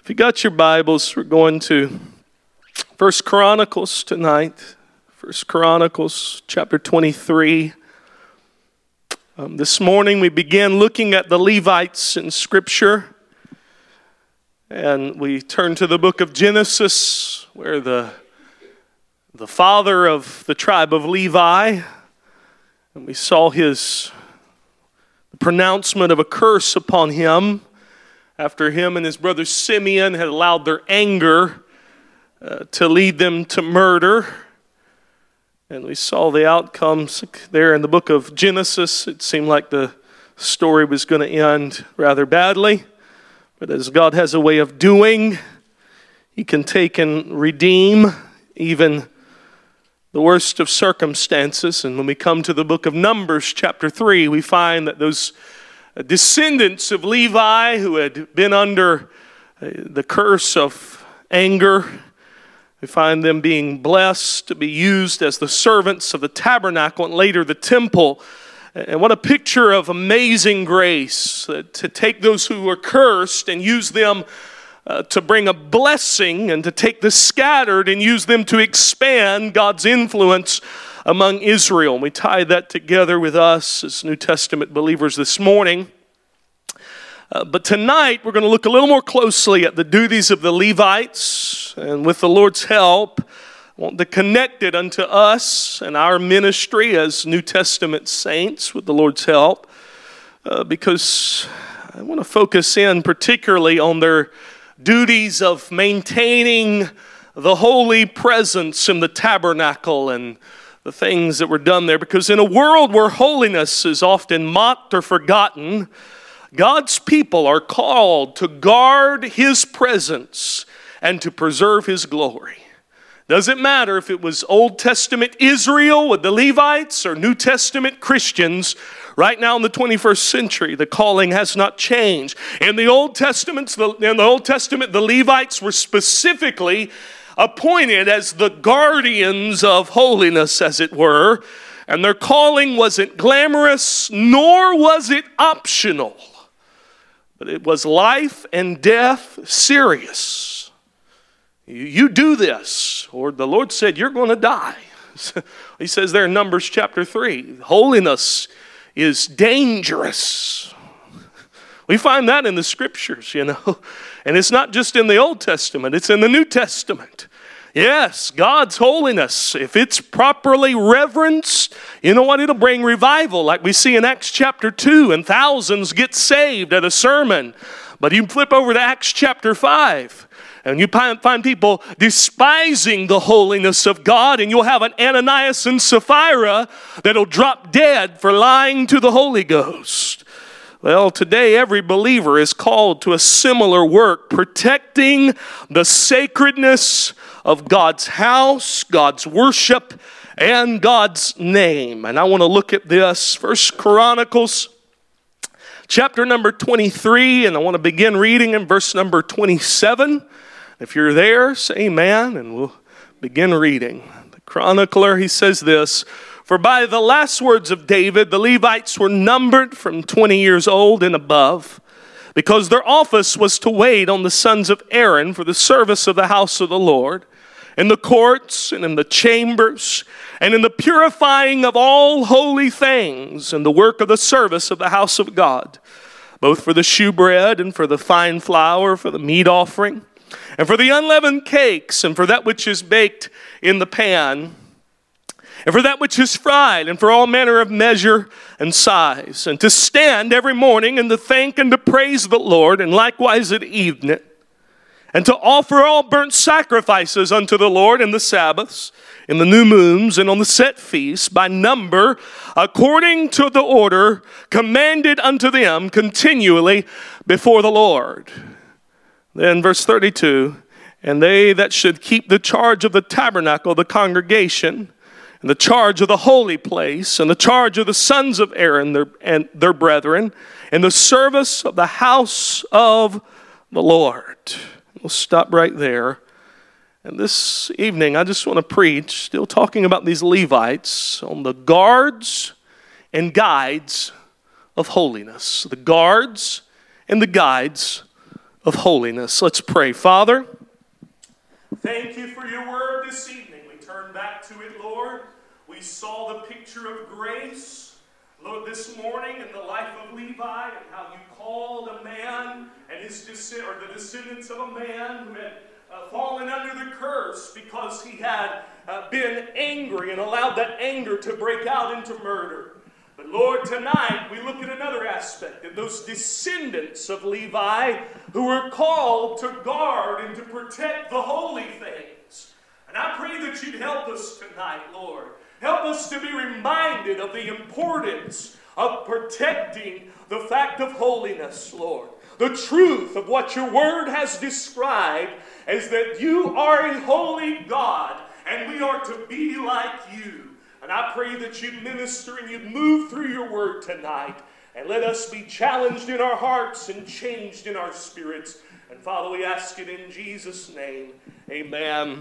If you got your Bibles, we're going to 1 Chronicles tonight. 1 Chronicles chapter 23. This morning we began looking at the Levites in Scripture. And we turned to the book of Genesis, where the father of the tribe of Levi, and we saw the pronouncement of a curse upon him after him and his brother Simeon had allowed their anger to lead them to murder. And we saw the outcomes there in the book of Genesis. It seemed like the story was going to end rather badly. But as God has a way of doing, He can take and redeem even the worst of circumstances. And when we come to the book of Numbers chapter 3, we find that those descendants of Levi who had been under the curse of anger, we find them being blessed to be used as the servants of the tabernacle and later the temple. And what a picture of amazing grace, to take those who were cursed and use them to bring a blessing, and to take the scattered and use them to expand God's influence among Israel. And we tie that together with us as New Testament believers this morning. But tonight we're going to look a little more closely at the duties of the Levites, and with the Lord's help, I want to connect it unto us and our ministry as New Testament saints with the Lord's help, because I want to focus in particularly on their duties of maintaining the holy presence in the tabernacle and the things that were done there. Because in a world where holiness is often mocked or forgotten, God's people are called to guard His presence and to preserve His glory. Doesn't matter if it was Old Testament Israel with the Levites or New Testament Christians. Right now in the 21st century, the calling has not changed. In the Old Testament, the Levites were specifically appointed as the guardians of holiness, as it were. And their calling wasn't glamorous, nor was it optional. But it was life and death serious. You do this, or the Lord said you're going to die. He says there in Numbers chapter 3, holiness is dangerous. We find that in the Scriptures, and it's not just in the Old Testament, it's in the New Testament. Yes, God's holiness, if it's properly reverenced, you know what? It'll bring revival, like we see in Acts chapter 2, and thousands get saved at a sermon. But you flip over to Acts chapter 5, and you find people despising the holiness of God, and you'll have an Ananias and Sapphira that'll drop dead for lying to the Holy Ghost. Well, today every believer is called to a similar work, protecting the sacredness of God's house, God's worship, and God's name. And I want to look at this, 1 Chronicles chapter number 23, and I want to begin reading in verse number 27. If you're there, say amen, and we'll begin reading. The chronicler, he says this, "For by the last words of David, the Levites were numbered from 20 years old and above, because their office was to wait on the sons of Aaron for the service of the house of the Lord, in the courts and in the chambers, and in the purifying of all holy things, and the work of the service of the house of God, both for the shewbread and for the fine flour, for the meat offering, and for the unleavened cakes, and for that which is baked in the pan, and for that which is fried, and for all manner of measure and size, and to stand every morning and to thank and to praise the Lord, and likewise at evening, and to offer all burnt sacrifices unto the Lord in the Sabbaths, in the new moons, and on the set feasts, by number, according to the order commanded unto them continually before the Lord." Then verse 32, "And they that should keep the charge of the tabernacle, the congregation, and the charge of the holy place, and the charge of the sons of Aaron and their brethren, in the service of the house of the Lord." We'll stop right there. And this evening, I just want to preach, still talking about these Levites, on the guards and guides of holiness. The guards and the guides of holiness. Let's pray. Father, thank you for your word this evening. We turn back to it, Lord. We saw the picture of grace, Lord, this morning in the life of Levi, and how you called a man and his the descendants of a man who had fallen under the curse because he had been angry and allowed that anger to break out into murder. But Lord, tonight we look at another aspect of those descendants of Levi who were called to guard and to protect the holy things. And I pray that you'd help us tonight, Lord. Help us to be reminded of the importance of protecting the fact of holiness, Lord. The truth of what your word has described is that you are a holy God and we are to be like you. And I pray that you'd minister and you'd move through your word tonight and let us be challenged in our hearts and changed in our spirits. And Father, we ask it in Jesus' name. Amen.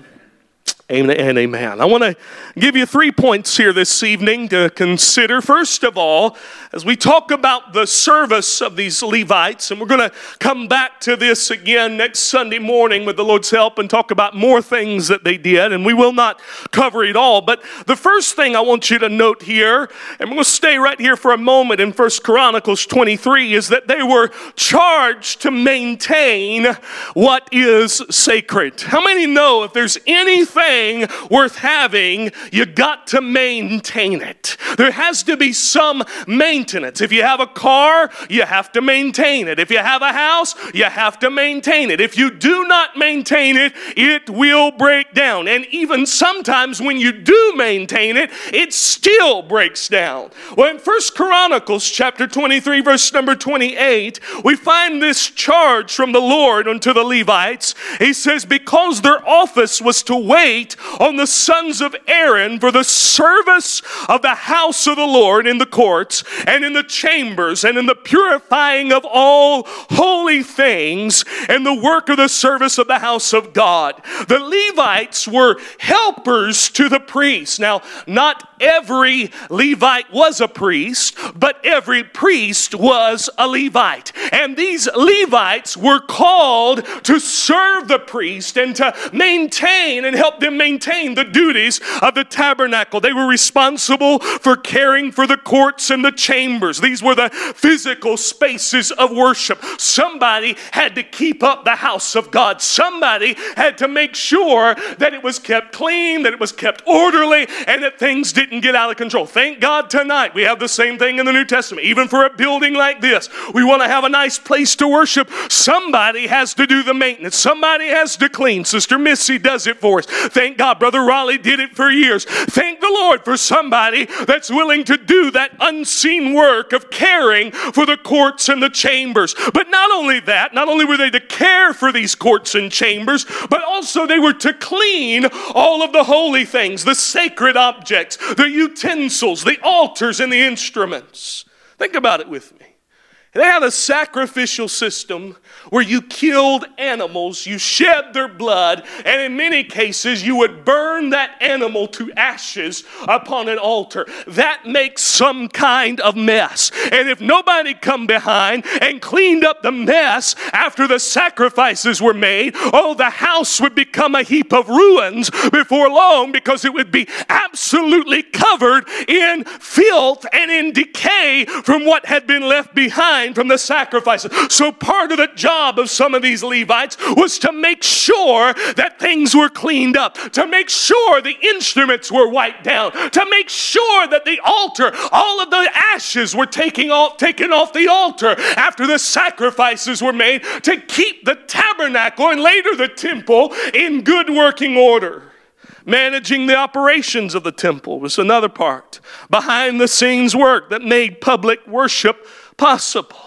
Amen and amen. I want to give you 3 points here this evening to consider. First of all, as we talk about the service of these Levites, and we're going to come back to this again next Sunday morning with the Lord's help and talk about more things that they did, and we will not cover it all. But the first thing I want you to note here, and we're going to stay right here for a moment in 1 Chronicles 23, is that they were charged to maintain what is sacred. How many know if there's anything worth having, you got to maintain it? There has to be some maintenance. If you have a car, you have to maintain it. If you have a house, you have to maintain it. If you do not maintain it, it will break down. And even sometimes when you do maintain it, it still breaks down. Well, in 1 Chronicles chapter 23, verse number 28, we find this charge from the Lord unto the Levites. He says, because their office was to wait on the sons of Aaron for the service of the house of the Lord in the courts and in the chambers and in the purifying of all holy things and the work of the service of the house of God. The Levites were helpers to the priests. Now, not every Levite was a priest, but every priest was a Levite. And these Levites were called to serve the priest and to maintain and help them maintain the duties of the tabernacle. They were responsible for caring for the courts and the chambers. These were the physical spaces of worship. Somebody had to keep up the house of God. Somebody had to make sure that it was kept clean, that it was kept orderly, and that things didn't get out of control. Thank God tonight we have the same thing in the New Testament. Even for a building like this, we want to have a nice place to worship. Somebody has to do the maintenance. Somebody has to clean. Sister Missy does it for us. Thank God. Brother Raleigh did it for years. Thank the Lord for somebody that's willing to do that unseen work of caring for the courts and the chambers. But not only that, not only were they to care for these courts and chambers, but also they were to clean all of the holy things, the sacred objects, the utensils, the altars, and the instruments. Think about it with me. They had a sacrificial system where you killed animals, you shed their blood, and in many cases you would burn that animal to ashes upon an altar. That makes some kind of mess. And if nobody come behind and cleaned up the mess after the sacrifices were made, oh, the house would become a heap of ruins before long, because it would be absolutely covered in filth and in decay from what had been left behind from the sacrifices. So part of the job of some of these Levites was to make sure that things were cleaned up, to make sure the instruments were wiped down, to make sure that the altar, all of the ashes were taken off the altar after the sacrifices were made, to keep the tabernacle and later the temple in good working order. Managing the operations of the temple was another part. Behind the scenes work that made public worship possible.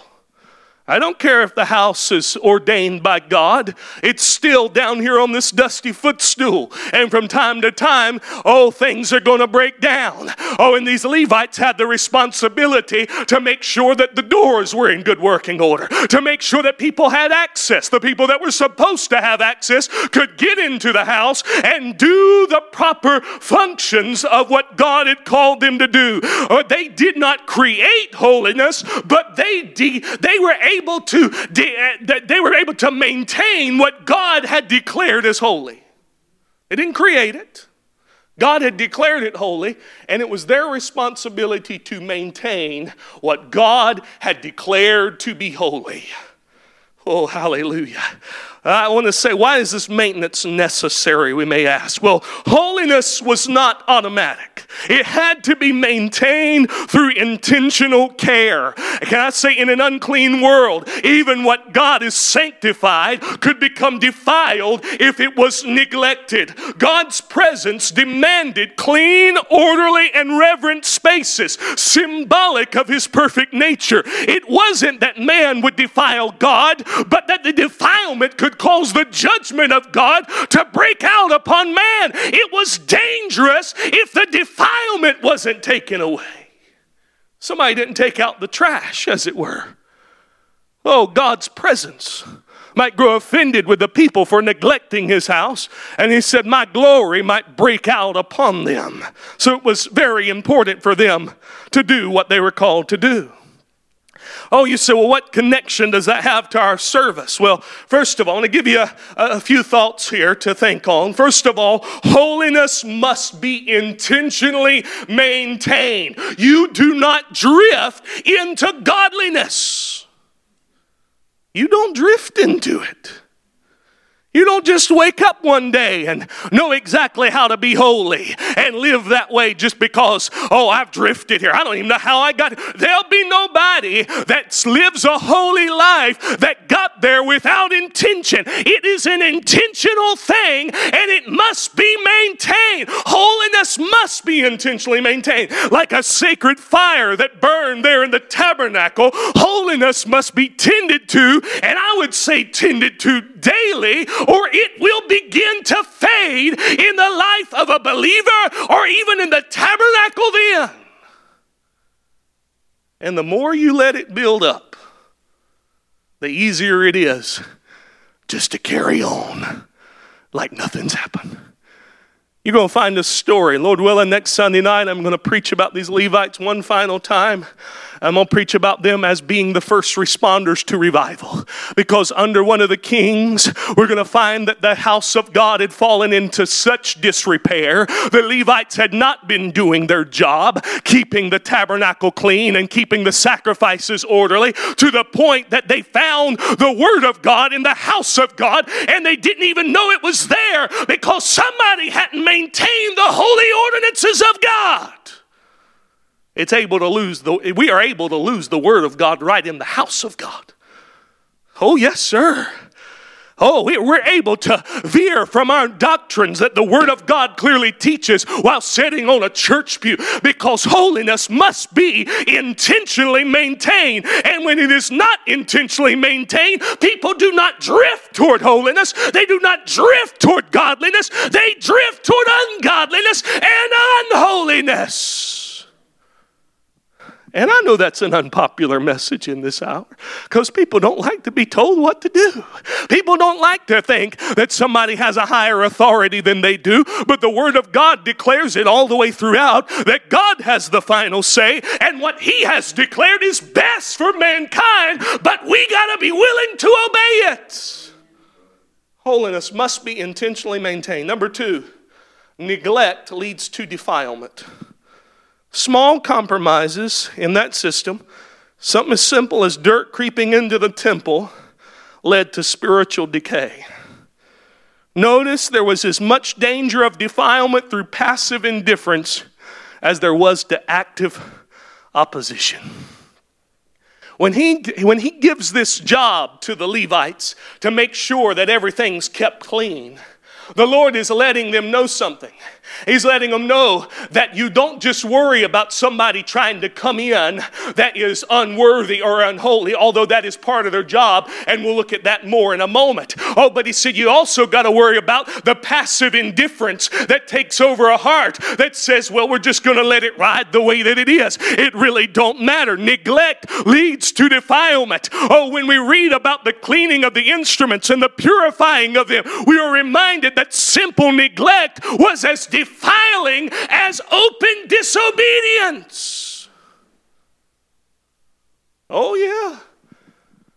I don't care if the house is ordained by God. It's still down here on this dusty footstool. And from time to time, things are going to break down. And these Levites had the responsibility to make sure that the doors were in good working order, to make sure that people had access. The people that were supposed to have access could get into the house and do the proper functions of what God had called them to do. They did not create holiness, but they were able able to maintain what God had declared as holy. They didn't create it. God had declared it holy, and it was their responsibility to maintain what God had declared to be holy. Oh, hallelujah. I want to say, why is this maintenance necessary, we may ask? Well, holiness was not automatic. It had to be maintained through intentional care. Can I say, in an unclean world, even what God is sanctified could become defiled if it was neglected. God's presence demanded clean, orderly, and reverent spaces, symbolic of his perfect nature. It wasn't that man would defile God, but that the defilement could cause the judgment of God to break out upon man. It was dangerous if the defilement wasn't taken away. Somebody didn't take out the trash, as it were. Oh, God's presence might grow offended with the people for neglecting his house, and he said, my glory might break out upon them. So it was very important for them to do what they were called to do. Oh, you say, well, what connection does that have to our service? Well, first of all, I want to give you a few thoughts here to think on. First of all, holiness must be intentionally maintained. You do not drift into godliness. You don't drift into it. You don't just wake up one day and know exactly how to be holy and live that way just because, oh, I've drifted here. I don't even know how I got here. There'll be nobody that lives a holy life that got there without intention. It is an intentional thing, and it must be maintained. Holiness must be intentionally maintained. Like a sacred fire that burned there in the tabernacle, holiness must be tended to, and I would say tended to daily, or it will begin to fade in the life of a believer or even in the tabernacle then. And the more you let it build up, the easier it is just to carry on like nothing's happened. You're going to find a story. Lord willing, next Sunday night, I'm going to preach about these Levites one final time. I'm going to preach about them as being the first responders to revival. Because under one of the kings, we're going to find that the house of God had fallen into such disrepair. The Levites had not been doing their job, keeping the tabernacle clean and keeping the sacrifices orderly, to the point that they found the word of God in the house of God, and they didn't even know it was there because somebody hadn't maintained the holy ordinances of God. We are able to lose the word of God right in the house of God. Oh, yes, sir. Oh, we're able to veer from our doctrines that the Word of God clearly teaches while sitting on a church pew, because holiness must be intentionally maintained. And when it is not intentionally maintained, people do not drift toward holiness. They do not drift toward godliness. They drift toward ungodliness and unholiness. And I know that's an unpopular message in this hour, because people don't like to be told what to do. People don't like to think that somebody has a higher authority than they do, but the Word of God declares it all the way throughout that God has the final say, and what He has declared is best for mankind, but we got to be willing to obey it. Holiness must be intentionally maintained. Number 2, neglect leads to defilement. Small compromises in that system, something as simple as dirt creeping into the temple, led to spiritual decay. Notice there was as much danger of defilement through passive indifference as there was to active opposition. When he gives this job to the Levites to make sure that everything's kept clean, the Lord is letting them know something. He's letting them know that you don't just worry about somebody trying to come in that is unworthy or unholy, although that is part of their job, and we'll look at that more in a moment. Oh, but he said you also got to worry about the passive indifference that takes over a heart that says, well, we're just going to let it ride the way that it is. It really don't matter. Neglect leads to defilement. Oh, when we read about the cleaning of the instruments and the purifying of them, we are reminded that simple neglect was as defiling as open disobedience. Oh, yeah.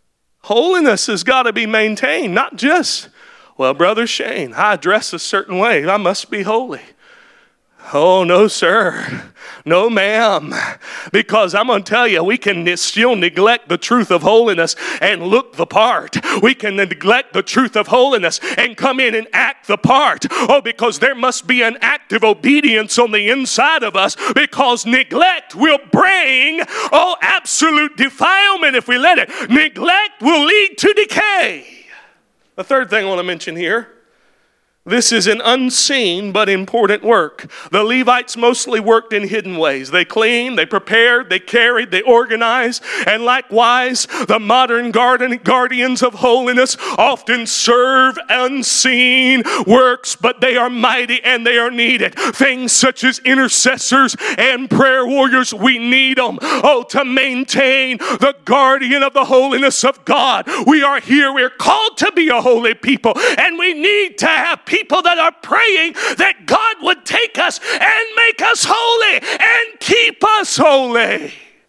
Holiness has got to be maintained, not just, well, Brother Shane, I dress a certain way, I must be holy. Oh, no, sir. No, ma'am. Because I'm going to tell you, we can still neglect the truth of holiness and look the part. We can neglect the truth of holiness and come in and act the part. Oh, because there must be an active obedience on the inside of us, because neglect will bring, absolute defilement if we let it. Neglect will lead to decay. The third thing I want to mention here, this is an unseen but important work. The Levites mostly worked in hidden ways. They cleaned, they prepared, they carried, they organized. And likewise, the modern guardians of holiness often serve unseen works, but they are mighty and they are needed. Things such as intercessors and prayer warriors, we need them. To maintain the guardian of the holiness of God. We are here, we're called to be a holy people, and we need to have people that are praying that God would take us and make us holy and keep us holy.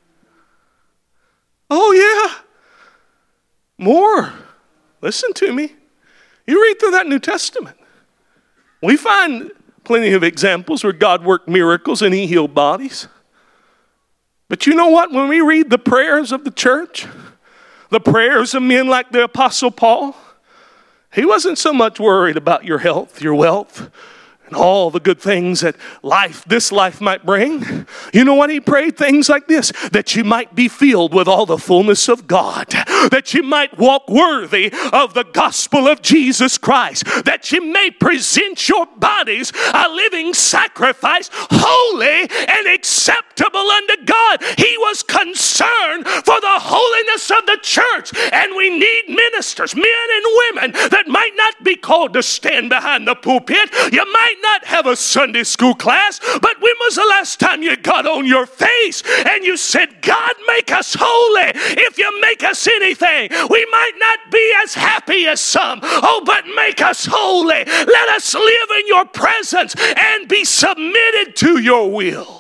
Oh yeah. More. Listen to me. You read through that New Testament. We find plenty of examples where God worked miracles and He healed bodies. But you know what? When we read the prayers of the church, the prayers of men like the Apostle Paul, he wasn't so much worried about your health, your wealth, and all the good things that this life might bring. You know what he prayed? Things like this: that you might be filled with all the fullness of God, that you might walk worthy of the gospel of Jesus Christ, that you may present your bodies a living sacrifice, holy and acceptable unto God. He was concerned for the holiness of the church, and we need ministers, men and women, that might not be called to stand behind the pulpit. You might not have a Sunday school class, but when was the last time you got on your face and you said, God, make us holy? If you make us anything, we might not be as happy as some. But make us holy. Let us live in your presence and be submitted to your will.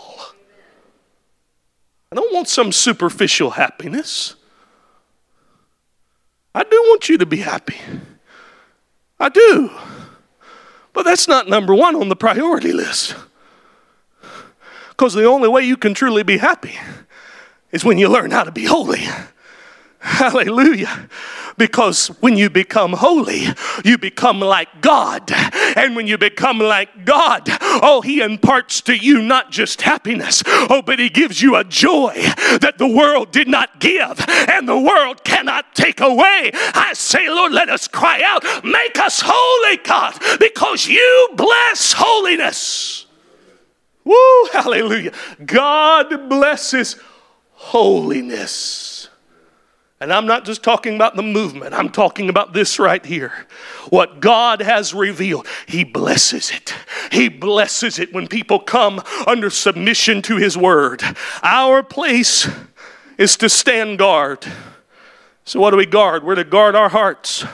I don't want some superficial happiness. I do want you to be happy. I do. But that's not number one on the priority list. Because the only way you can truly be happy is when you learn how to be holy. Hallelujah. Because when you become holy, you become like God. And when you become like God, He imparts to you not just happiness, but He gives you a joy that the world did not give and the world cannot take away. I say, Lord, let us cry out, make us holy, God, because you bless holiness. Woo, hallelujah. God blesses holiness. And I'm not just talking about the movement. I'm talking about this right here. What God has revealed, He blesses it. He blesses it when people come under submission to His word. Our place is to stand guard. So what do we guard? We're to guard our hearts.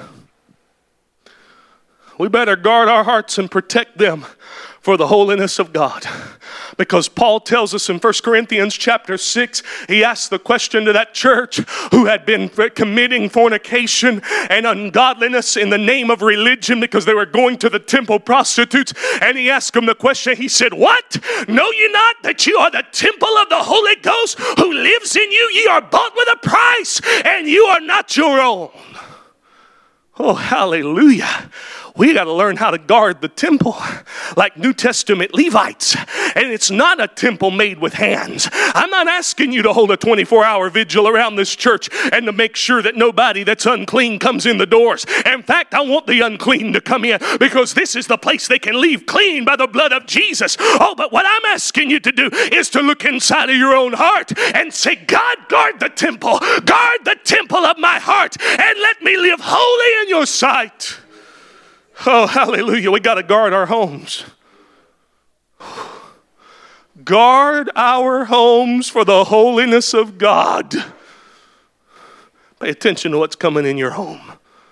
We better guard our hearts and protect them for the holiness of God. Because Paul tells us in 1 Corinthians chapter 6, he asked the question to that church who had been committing fornication and ungodliness in the name of religion because they were going to the temple prostitutes. And he asked them the question, he said, what? Know you not that you are the temple of the Holy Ghost who lives in you? Ye are bought with a price, and you are not your own. Oh, hallelujah. We got to learn how to guard the temple like New Testament Levites. And it's not a temple made with hands. I'm not asking you to hold a 24-hour vigil around this church and to make sure that nobody that's unclean comes in the doors. In fact, I want the unclean to come in because this is the place they can leave clean by the blood of Jesus. But what I'm asking you to do is to look inside of your own heart and say, God, guard the temple of my heart, and let me live holy in your sight. Oh, hallelujah. We got to guard our homes. Guard our homes for the holiness of God. Pay attention to what's coming in your home.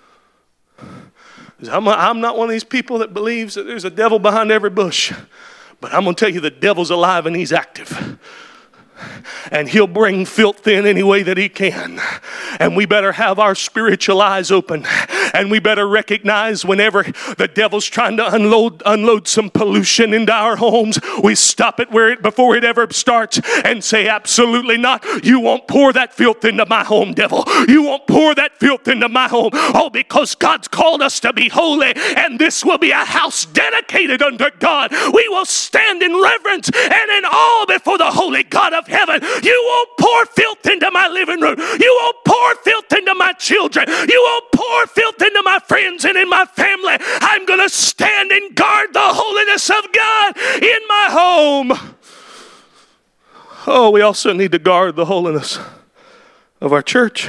I'm not one of these people that believes that there's a devil behind every bush. But I'm going to tell you the devil's alive and he's active. And he'll bring filth in any way that he can. And we better have our spiritual eyes open. And we better recognize whenever the devil's trying to unload some pollution into our homes, we stop it before it ever starts and say, absolutely not. You won't pour that filth into my home, devil. You won't pour that filth into my home. Oh, because God's called us to be holy, and this will be a house dedicated unto God. We will stand in reverence and in awe before the holy God of heaven. You won't pour filth into my living room. You won't pour filth into my children. You won't pour filth into my friends and in my family. I'm going to stand and guard the holiness of God in my home. Oh, we also need to guard the holiness of our church.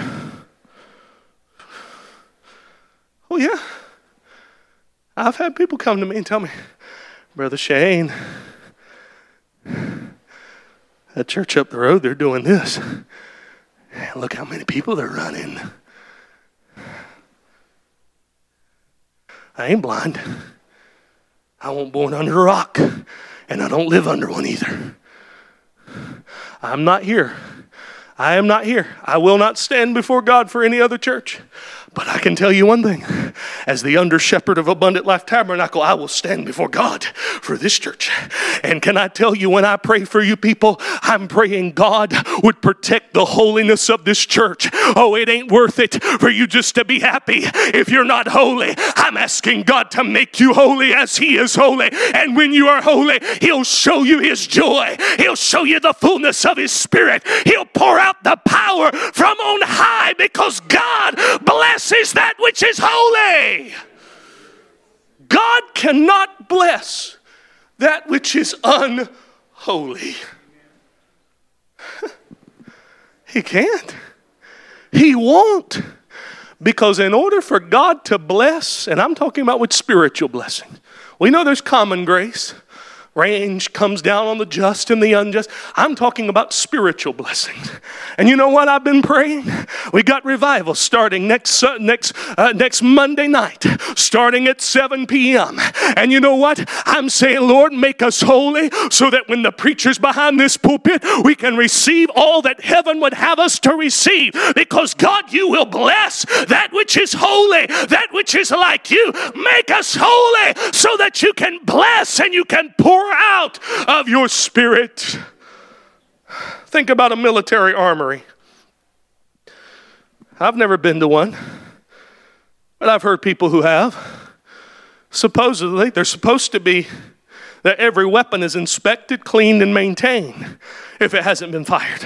Oh, yeah. I've had people come to me and tell me, Brother Shane, that church up the road, they're doing this. Look how many people they're running. I ain't blind. I wasn't born under a rock, and I don't live under one either. I'm not here. I am not here. I will not stand before God for any other church. But I can tell you one thing. As the under shepherd of Abundant Life Tabernacle, I will stand before God for this church. And can I tell you, when I pray for you people, I'm praying God would protect the holiness of this church. Oh, it ain't worth it for you just to be happy if you're not holy. I'm asking God to make you holy as He is holy. And when you are holy, He'll show you His joy. He'll show you the fullness of His Spirit. He'll pour out the power from on high, because God blesses that which is holy. God cannot bless that which is unholy. He can't. He won't. Because in order for God to bless, and I'm talking about with spiritual blessing, we know there's common grace. Range comes down on the just and the unjust. I'm talking about spiritual blessings. And you know what I've been praying? We got revival starting next Monday night, starting at 7 p.m. And you know what? I'm saying, Lord, make us holy so that when the preacher's behind this pulpit, we can receive all that heaven would have us to receive. Because God, you will bless that which is holy, that which is like you. Make us holy so that you can bless and you can pour out of your Spirit. Think about a military armory. I've never been to one, but I've heard people who have. Supposedly, they're supposed to be that every weapon is inspected, cleaned, and maintained if it hasn't been fired.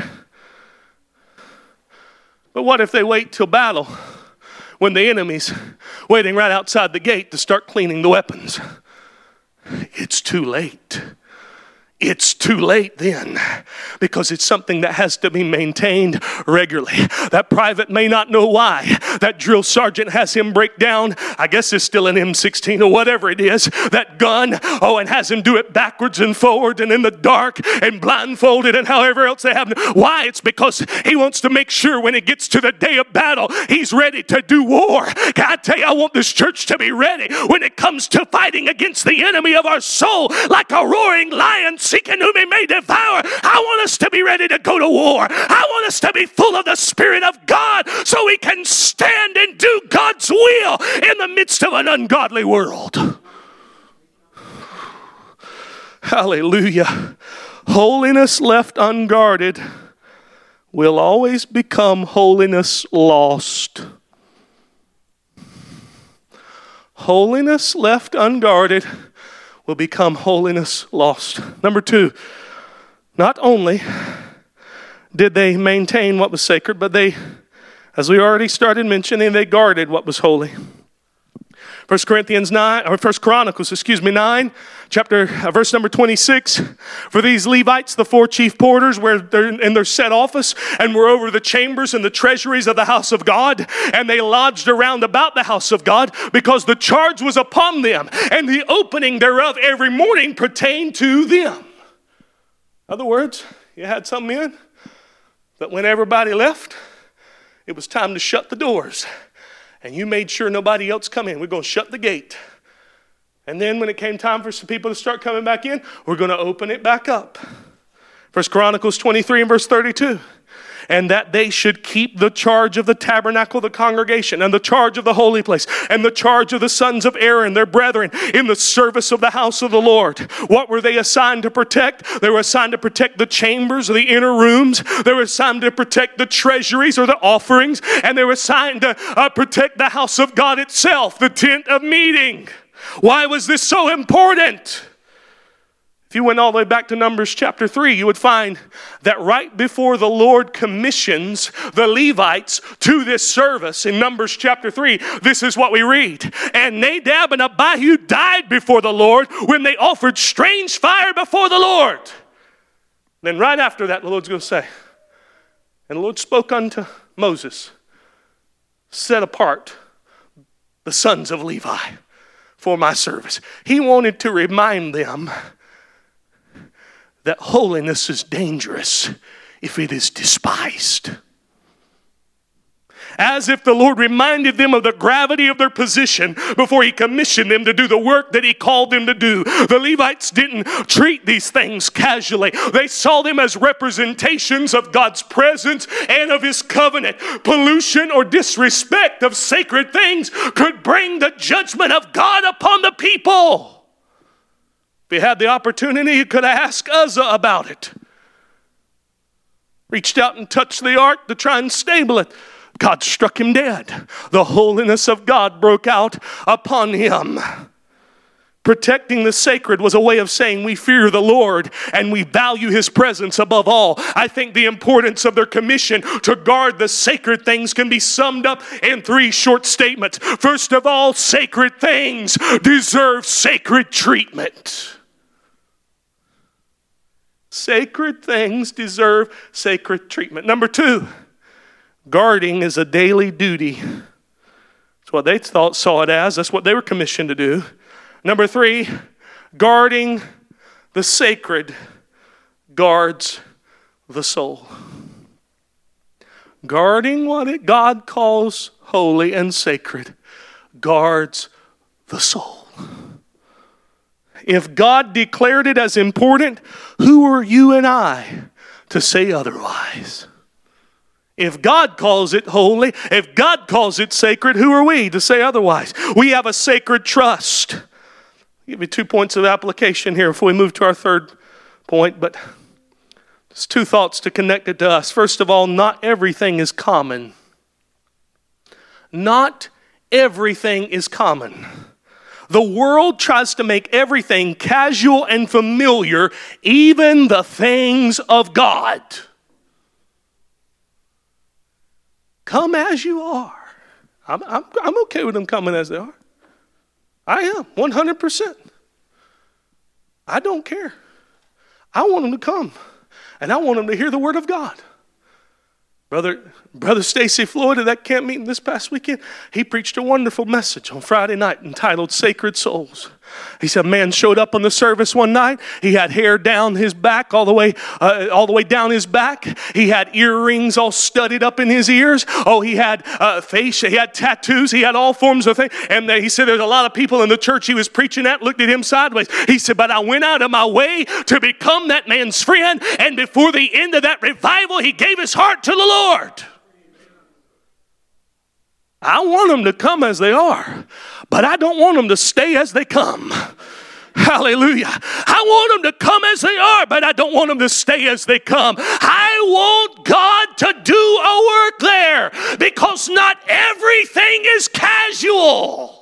But what if they wait till battle when the enemy's waiting right outside the gate to start cleaning the weapons? It's too late. It's too late then, because it's something that has to be maintained regularly. That private may not know why. That drill sergeant has him break down, I guess it's still an M16 or whatever it is, that gun, and has him do it backwards and forward and in the dark and blindfolded and however else they have. Why? It's because he wants to make sure when it gets to the day of battle, he's ready to do war. Can I tell you, I want this church to be ready when it comes to fighting against the enemy of our soul, like a roaring lion seeking whom he may devour. I want us to be ready to go to war. I want us to be full of the Spirit of God so we can stand and do God's will in the midst of an ungodly world. Hallelujah. Holiness left unguarded will always become holiness lost. Holiness left unguarded will become holiness lost. Number 2, not only did they maintain what was sacred, but they, as we already started mentioning, they guarded what was holy. 1 Chronicles 9, verse number 26. For these Levites, the 4 chief porters, were in their set office and were over the chambers and the treasuries of the house of God, and they lodged around about the house of God, because the charge was upon them, and the opening thereof every morning pertained to them. In other words, you had some men that when everybody left, it was time to shut the doors. And you made sure nobody else come in. We're going to shut the gate. And then when it came time for some people to start coming back in, we're going to open it back up. 1 Chronicles 23 and verse 32. And that they should keep the charge of the tabernacle of the congregation, and the charge of the holy place, and the charge of the sons of Aaron, their brethren, in the service of the house of the Lord. What were they assigned to protect? They were assigned to protect the chambers or the inner rooms. They were assigned to protect the treasuries or the offerings. And they were assigned to protect the house of God itself, the tent of meeting. Why was this so important? If you went all the way back to Numbers chapter 3, you would find that right before the Lord commissions the Levites to this service in Numbers chapter 3, this is what we read. And Nadab and Abihu died before the Lord when they offered strange fire before the Lord. Then right after that, the Lord's going to say, and the Lord spoke unto Moses, set apart the sons of Levi for my service. He wanted to remind them that holiness is dangerous if it is despised. As if the Lord reminded them of the gravity of their position before He commissioned them to do the work that He called them to do. The Levites didn't treat these things casually. They saw them as representations of God's presence and of His covenant. Pollution or disrespect of sacred things could bring the judgment of God upon the people. If he had the opportunity, he could ask Uzzah about it. Reached out and touched the ark to try and stable it. God struck him dead. The holiness of God broke out upon him. Protecting the sacred was a way of saying we fear the Lord and we value His presence above all. I think the importance of their commission to guard the sacred things can be summed up in 3 short statements. First of all, sacred things deserve sacred treatment. Sacred things deserve sacred treatment. Number 2, guarding is a daily duty. That's what they saw it as. That's what they were commissioned to do. Number 3, guarding the sacred guards the soul. Guarding what God calls holy and sacred guards the soul. If God declared it as important, who are you and I to say otherwise? If God calls it holy, if God calls it sacred, who are we to say otherwise? We have a sacred trust. I'll give you 2 points of application here before we move to our third point, but just 2 thoughts to connect it to us. First of all, not everything is common. Not everything is common. The world tries to make everything casual and familiar, even the things of God. Come as you are. I'm okay with them coming as they are. I am, 100%. I don't care. I want them to come, and I want them to hear the Word of God. Brother Stacy Floyd at that camp meeting this past weekend, he preached a wonderful message on Friday night entitled Sacred Souls. He said a man showed up on the service one night. He had hair down his back, all the way down his back. He had earrings all studded up in his ears. Oh, he had face, he had tattoos, he had all forms of things. And he said there's a lot of people in the church he was preaching at looked at him sideways. He said, but I went out of my way to become that man's friend. And before the end of that revival, he gave his heart to the Lord. I want them to come as they are, but I don't want them to stay as they come. Hallelujah. I want them to come as they are, but I don't want them to stay as they come. I want God to do a work there because not everything is casual.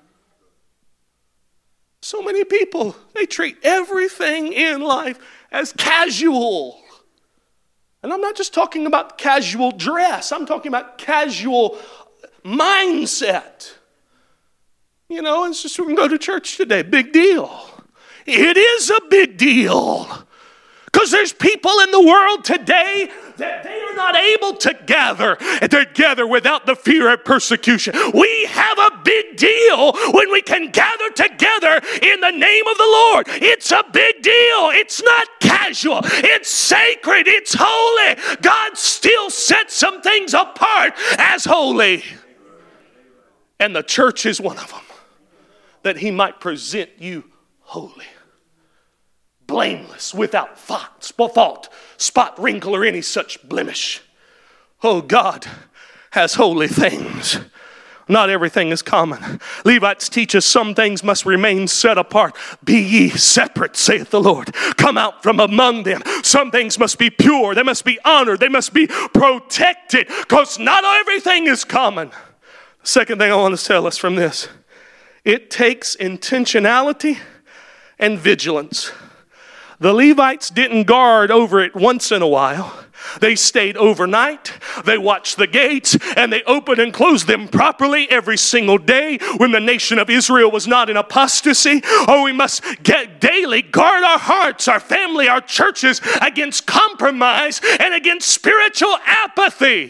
So many people, they treat everything in life as casual. And I'm not just talking about casual dress. I'm talking about casual mindset. You know, it's just we can go to church today. Big deal. It is a big deal. Because there's people in the world today that they are not able to gather together without the fear of persecution. We have a big deal when we can gather together in the name of the Lord. It's a big deal. It's not casual. It's sacred. It's holy. God still sets some things apart as holy. And the church is one of them, that He might present you holy. blameless, without fault, spot, wrinkle, or any such blemish. Oh, God has holy things. Not everything is common. Levites teach us some things must remain set apart. Be ye separate, saith the Lord. Come out from among them. Some things must be pure. They must be honored. They must be protected, because not everything is common. The second thing I want to tell us from this, it takes intentionality and vigilance. The Levites didn't guard over it once in a while. They stayed overnight, they watched the gates, and they opened and closed them properly every single day when the nation of Israel was not in apostasy. Oh, we must daily guard our hearts, our family, our churches against compromise and against spiritual apathy.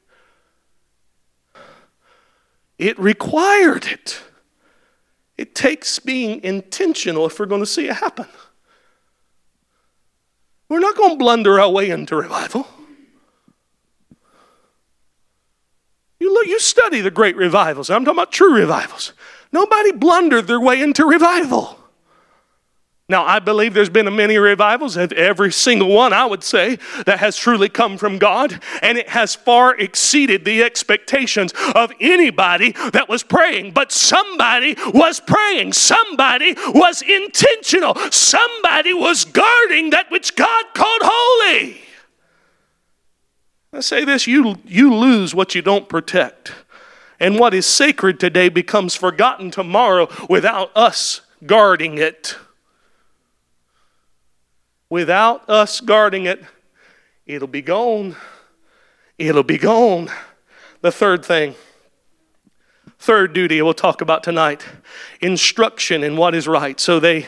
It required it. It takes being intentional if we're going to see it happen. We're not going to blunder our way into revival. You study the great revivals. I'm talking about true revivals. Nobody blundered their way into revival. Now, I believe there's been many revivals, every single one, I would say, that has truly come from God, and it has far exceeded the expectations of anybody that was praying. But somebody was praying. Somebody was intentional. Somebody was guarding that which God called holy. I say this, you lose what you don't protect. And what is sacred today becomes forgotten tomorrow without us guarding it. Without us guarding it, it'll be gone. It'll be gone. The third thing, third duty we'll talk about tonight, instruction in what is right. So they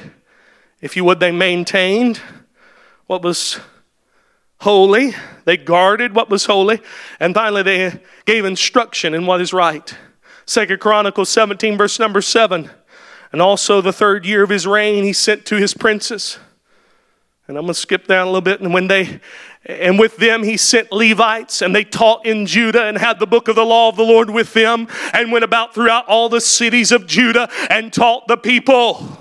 maintained what was holy. They guarded what was holy. And finally, they gave instruction in what is right. 2 Chronicles 17, verse number 7. And also the third year of his reign, he sent to his princes. And I'm going to skip down a little bit. And with them he sent Levites, and they taught in Judah and had the book of the law of the Lord with them, and went about throughout all the cities of Judah and taught the people.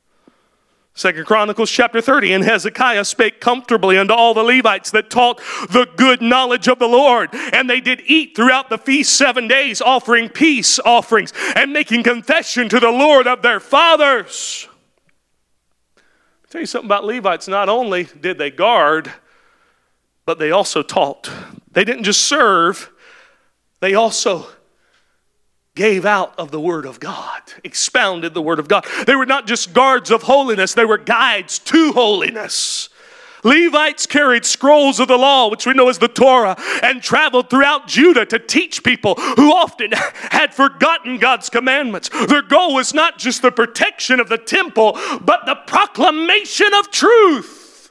2 Chronicles chapter 30, and Hezekiah spake comfortably unto all the Levites that taught the good knowledge of the Lord. And they did eat throughout the feast 7 days, offering peace offerings and making confession to the Lord of their fathers. I'll tell you something about Levites. Not only did they guard, but they also taught. They didn't just serve, they also gave out of the Word of God, expounded the Word of God. They were not just guards of holiness, they were guides to holiness. Levites carried scrolls of the law, which we know as the Torah, and traveled throughout Judah to teach people who often had forgotten God's commandments. Their goal was not just the protection of the temple, but the proclamation of truth.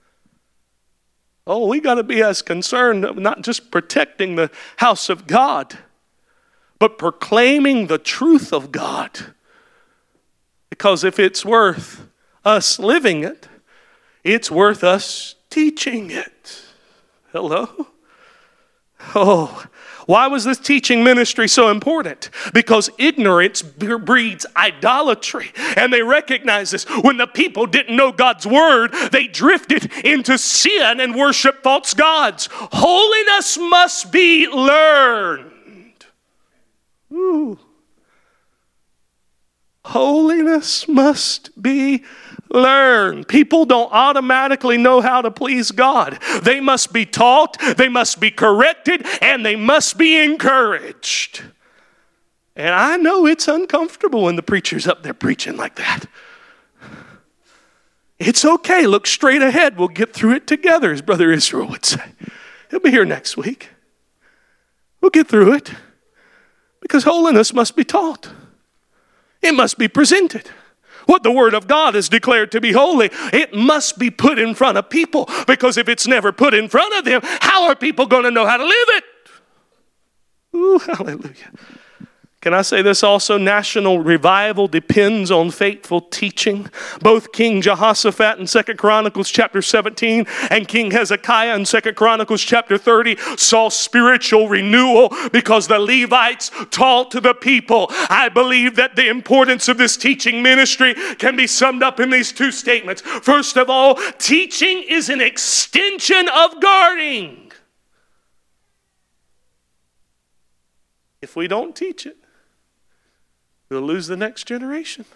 Oh, we got to be as concerned of not just protecting the house of God, but proclaiming the truth of God. Because if it's worth us living it, it's worth us teaching it. Hello? Oh, why was this teaching ministry so important? Because ignorance breeds idolatry. And they recognize this. When the people didn't know God's word, they drifted into sin and worshiped false gods. Holiness must be learned. Ooh. Holiness must be learned. People don't automatically know how to please God. They must be taught, they must be corrected, and they must be encouraged. And I know it's uncomfortable when the preacher's up there preaching like that. It's okay. Look straight ahead. We'll get through it together, as Brother Israel would say. He'll be here next week. We'll get through it. Because holiness must be taught. It must be presented. What the Word of God is declared to be holy, it must be put in front of people. Because if it's never put in front of them, how are people going to know how to live it? Ooh, hallelujah. Can I say this also? National revival depends on faithful teaching. Both King Jehoshaphat in 2 Chronicles chapter 17 and King Hezekiah in 2 Chronicles chapter 30 saw spiritual renewal because the Levites taught to the people. I believe that the importance of this teaching ministry can be summed up in these two statements. First of all, teaching is an extension of guarding. If we don't teach it, we'll lose the next generation.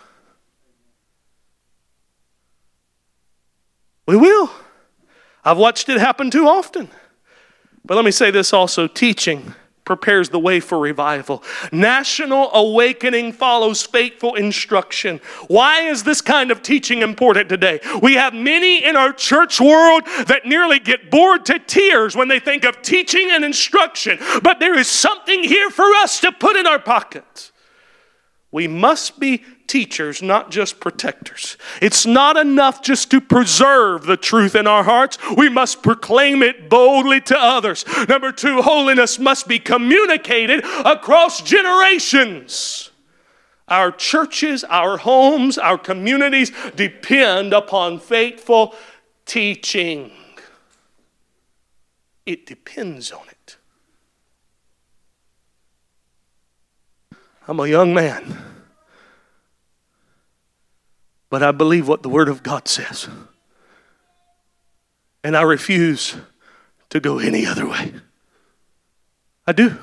We will. I've watched it happen too often. But let me say this also. Teaching prepares the way for revival. National awakening follows faithful instruction. Why is this kind of teaching important today? We have many in our church world that nearly get bored to tears when they think of teaching and instruction. But there is something here for us to put in our pockets. We must be teachers, not just protectors. It's not enough just to preserve the truth in our hearts. We must proclaim it boldly to others. Number two, holiness must be communicated across generations. Our churches, our homes, our communities depend upon faithful teaching. It depends on it. I'm a young man, but I believe what the Word of God says. And I refuse to go any other way. I do.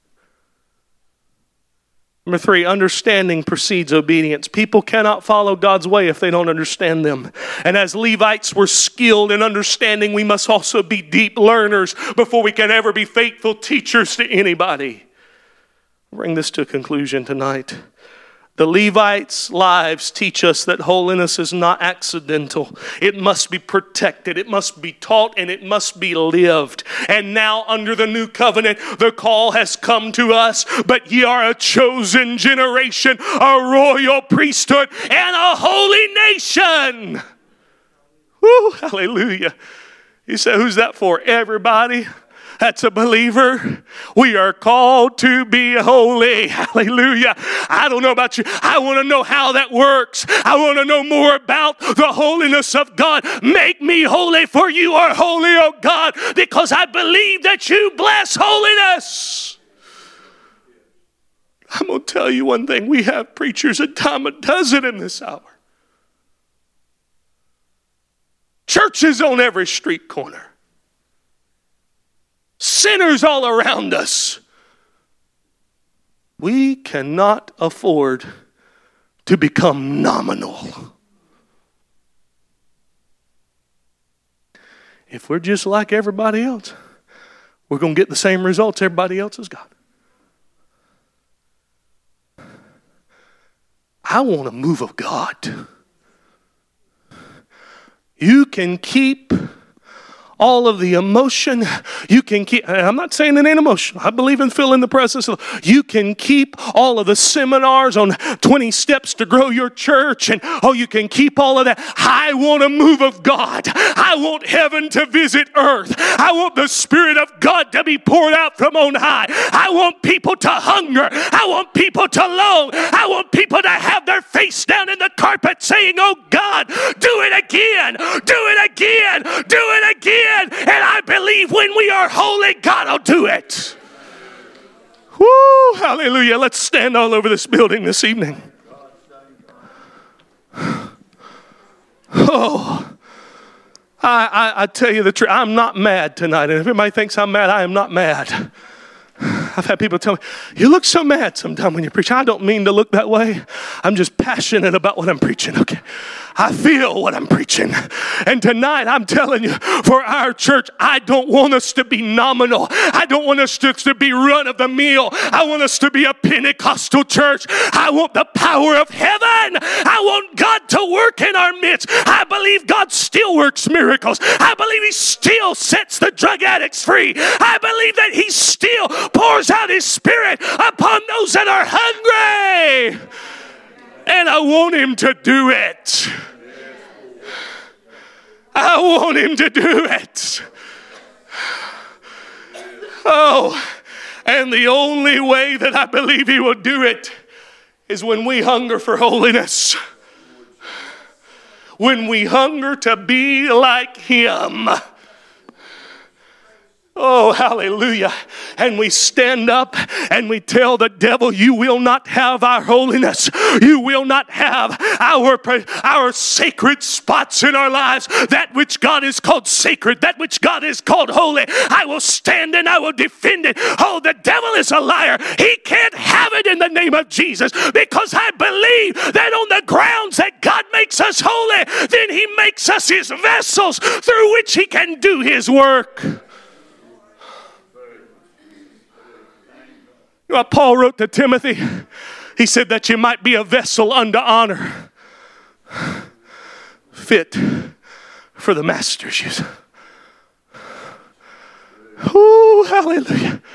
Number three, understanding precedes obedience. People cannot follow God's way if they don't understand them. And as Levites were skilled in understanding, we must also be deep learners before we can ever be faithful teachers to anybody. I'll bring this to a conclusion tonight. The Levites' lives teach us that holiness is not accidental. It must be protected, it must be taught, and it must be lived. And now under the new covenant, the call has come to us. But ye are a chosen generation, a royal priesthood, and a holy nation. Woo, hallelujah. You say, who's that for? Everybody. That's a believer. We are called to be holy. Hallelujah. I don't know about you. I want to know how that works. I want to know more about the holiness of God. Make me holy, for you are holy, O God, because I believe that you bless holiness. I'm going to tell you one thing. We have preachers a dime a dozen in this hour. Churches on every street corner. Sinners all around us. We cannot afford to become nominal. If we're just like everybody else, we're going to get the same results everybody else has got. I want a move of God. You can keep all of the emotion. You can keep, I'm not saying it ain't emotional. I believe in feeling the presence of, you can keep all of the seminars on 20 steps to grow your church, and you can keep all of that. I want a move of God. I want heaven to visit earth. I want the Spirit of God to be poured out from on high. I want people to hunger. I want people to long. I want people to have their face down in the carpet saying, oh God, do it again, do it again, do it again. And I believe when we are holy, God will do it. Woo, hallelujah. Let's stand all over this building this evening. Oh, I tell you the truth. I'm not mad tonight. And if anybody thinks I'm mad, I am not mad. I've had people tell me, you look so mad sometimes when you preach. I don't mean to look that way. I'm just passionate about what I'm preaching, okay? I feel what I'm preaching. And tonight, I'm telling you, for our church, I don't want us to be nominal. I don't want us to be run of the mill. I want us to be a Pentecostal church. I want the power of heaven. I want God to work in our midst. I believe God still works miracles. I believe He still sets the drug addicts free. I believe that He still pours out His Spirit upon those that are hungry. And I want Him to do it. I want Him to do it. Oh, And the only way that I believe He will do it is when we hunger for holiness. When we hunger to be like Him. Oh, hallelujah. And we stand up and we tell the devil, you will not have our holiness. You will not have our sacred spots in our lives. That which God has called sacred, that which God has called holy. I will stand and I will defend it. Oh, the devil is a liar. He can't have it in the name of Jesus, because I believe that on the grounds that God makes us holy, then He makes us His vessels through which He can do His work. What Paul wrote to Timothy, he said that you might be a vessel unto honor, fit for the master's use. Oh, hallelujah.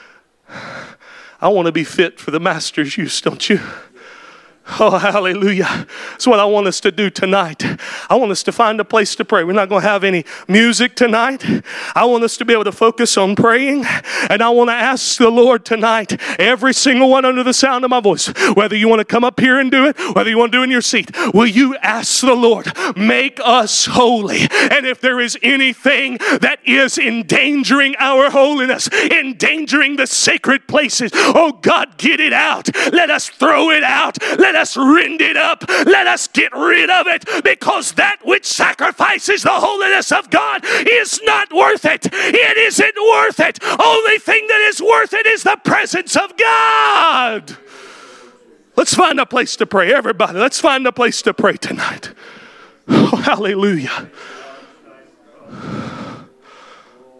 I want to be fit for the master's use, don't you? Oh, hallelujah. That's what I want us to do tonight. I want us to find a place to pray. We're not going to have any music tonight. I want us to be able to focus on praying. And I want to ask the Lord tonight, every single one under the sound of my voice, whether you want to come up here and do it, whether you want to do it in your seat, will you ask the Lord, make us holy? And if there is anything that is endangering our holiness, endangering the sacred places, oh God, get it out. Let us throw it out. Let us rend it up. Let us get rid of it, because that which sacrifices the holiness of God is not worth it. It isn't worth it. Only thing that is worth it is the presence of God. Let's find a place to pray. Everybody, let's find a place to pray tonight. Oh, hallelujah.